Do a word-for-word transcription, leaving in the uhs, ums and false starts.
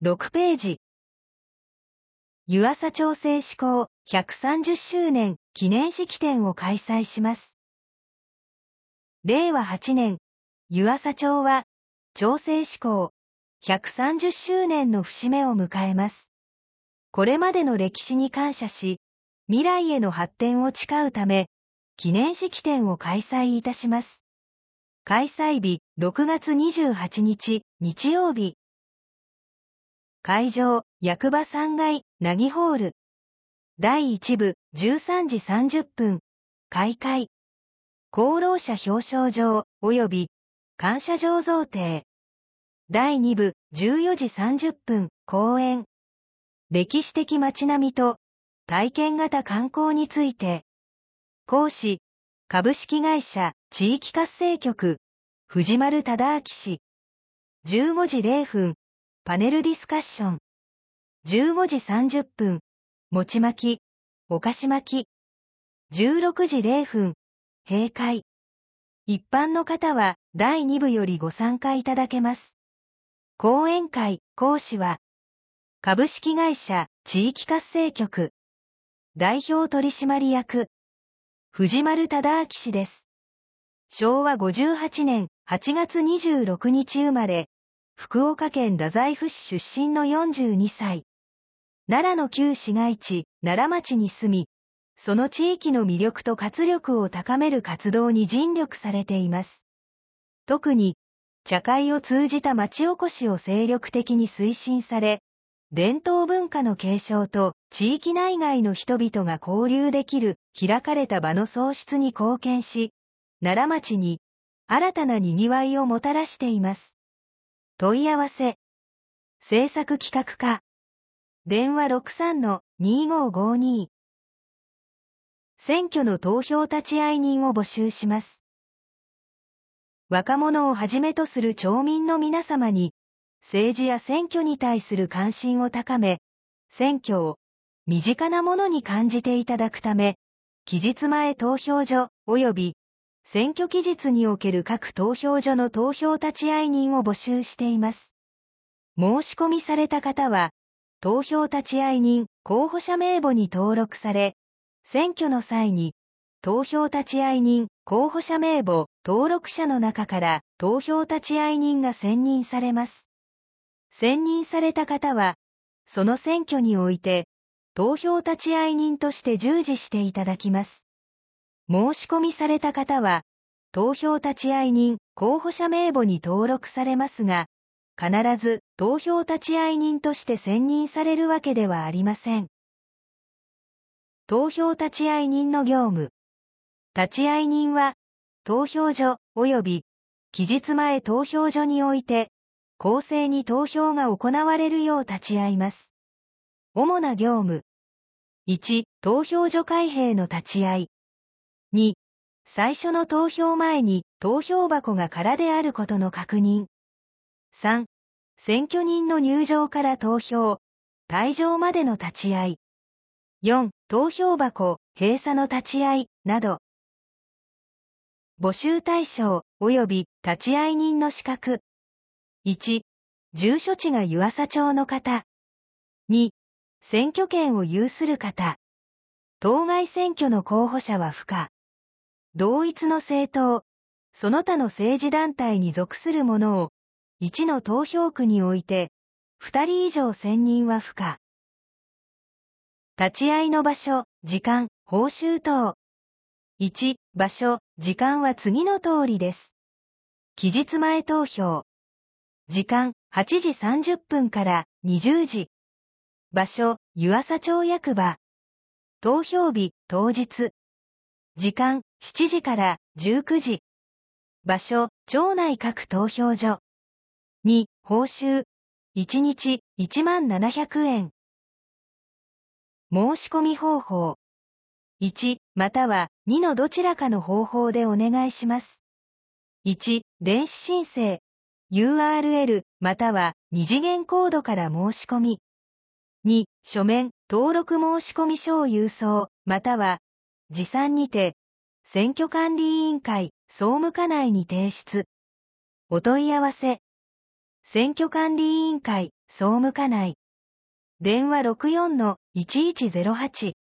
ろくページ。湯浅町制施行ひゃくさんじゅっしゅうねん記念式典を開催します。れいわはちねん、湯浅町は、町制施行ひゃくさんじゅっしゅうねんの節目を迎えます。これまでの歴史に感謝し、未来への発展を誓うため、記念式典を開催いたします。開催日、ろくがつにじゅうはちにち、日曜日。会場、役場さんがい、なぎホール。だいいち部、じゅうさんじさんじゅっぷん。開会。功労者表彰状、及び、感謝状贈呈。だいに部、じゅうよじさんじゅっぷん、講演。歴史的街並みと、体験型観光について。講師、株式会社、地域活性局、藤丸忠明氏。じゅうごじれいふん、パネルディスカッション。じゅうごじさんじゅっぷん、餅巻き、お菓子巻き。じゅうろくじれいふん、閉会。一般の方はだいに部よりご参加いただけます。講演会、講師は、株式会社地域活性局、代表取締役、藤丸忠明氏です。しょうわごじゅうはちねんはちがつにじゅうろくにち生まれ、福岡県太宰府市出身のよんじゅうにさい。奈良の旧市街地、奈良町に住み、その地域の魅力と活力を高める活動に尽力されています。特に、茶会を通じた町おこしを精力的に推進され、伝統文化の継承と地域内外の人々が交流できる開かれた場の創出に貢献し、奈良町に新たなにぎわいをもたらしています。問い合わせ。制作企画課。電話 ろくさんのにごごに。選挙の投票立会人を募集します。若者をはじめとする町民の皆様に、政治や選挙に対する関心を高め、選挙を身近なものに感じていただくため、期日前投票所及び選挙期日における各投票所の投票立会人を募集しています。申し込みされた方は、投票立会人候補者名簿に登録され、選挙の際に、投票立会人候補者名簿登録者の中から投票立会人が選任されます。選任された方は、その選挙において、投票立会人として従事していただきます。申し込みされた方は、投票立会人候補者名簿に登録されますが、必ず投票立会人として選任されるわけではありません。投票立会人の業務。立会人は、投票所及び期日前投票所において、公正に投票が行われるよう立ち会います。主な業務。いち、投票所開閉の立ち会い。に、最初の投票前に投票箱が空であることの確認。さん、選挙人の入場から投票、退場までの立ち会い。よん、投票箱、閉鎖の立ち会い、など。募集対象、及び立ち会い人の資格。いち、住所地が湯浅町の方。に、選挙権を有する方。当該選挙の候補者は不可。同一の政党、その他の政治団体に属する者を、いちの投票区において、ふたり以上選任は不可。立ち会いの場所、時間、報酬等。いち、場所、時間は次の通りです。期日前投票。時間、はちじさんじゅっぷんからにじゅうじ。場所、湯浅町役場。投票日、当日。時間、しちじからじゅうくじ。場所、町内各投票所。に、報酬。いちにちいちまんななひゃくえん。申し込み方法。いち、またはにのどちらかの方法でお願いします。いち、電子申請。ユーアールエル、または二次元コードから申し込み。に、書面、登録申込書を郵送、または、持参にて、選挙管理委員会、総務課内に提出。お問い合わせ。 選挙管理委員会、総務課内。電話 ろくよんのいちいちゼロはち。